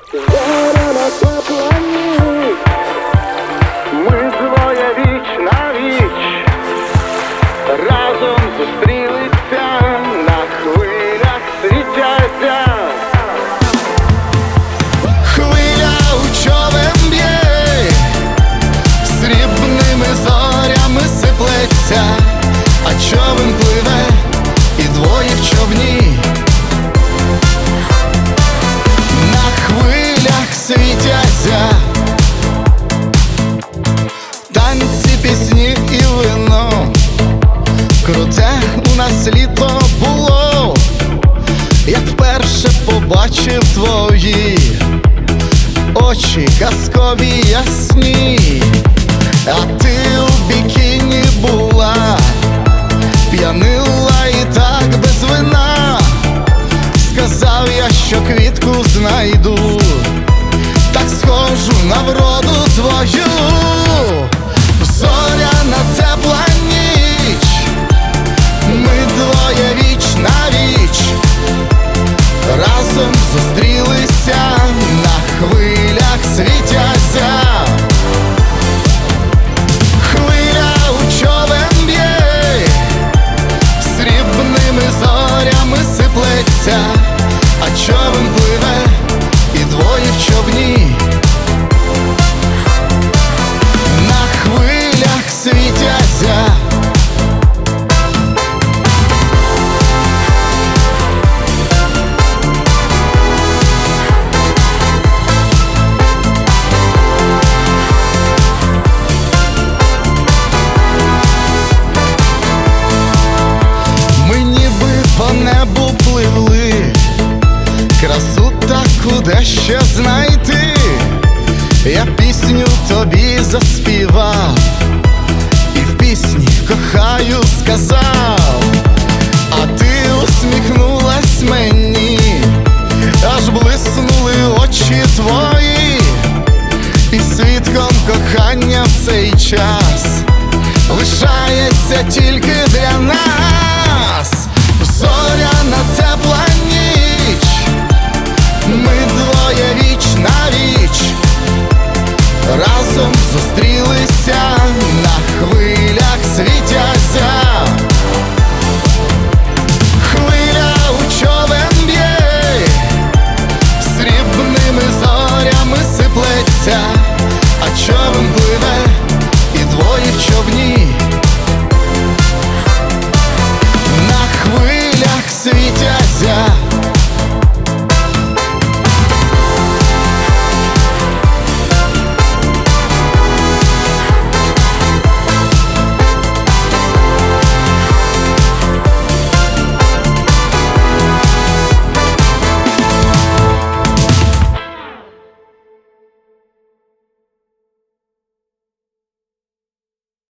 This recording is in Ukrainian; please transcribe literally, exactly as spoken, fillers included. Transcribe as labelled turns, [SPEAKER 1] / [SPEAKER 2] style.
[SPEAKER 1] Зоря на тепла ніч, ми двоє віч на віч, разом зустрілися, на хвилях світяться.
[SPEAKER 2] Хвиля у човен б'є, срібними зорями сиплеться, а човен пливе, і двоє в човні. На хвилях світяться танці, пісні і вино. Круте у нас літо було, як вперше побачив твої очі казкові ясні. А ти у бікіні була, п'янила і так без вина. Сказав я, що квітку знайду, так схожу на вроду твою. Зоряна тепла ніч, ми двоє віч на віч, разом зустрілися, на хвилях світяться. Хвиля у човен б'є, срібними зорями сиплеться, а човен пливе, і двоє в човні. На хвилях світяться. Ми ніби по небу пливли, красу таку де ще знайти. Я пісню тобі заспівав, і в пісні кохаю сказав. А ти усміхнулась мені, аж блиснули очі твої, і свідком кохання в цей час лишається тільки для нас. Зоряна тепла ніч, ми двоє віч на віч, разом зустрілися, на хвилях світяться.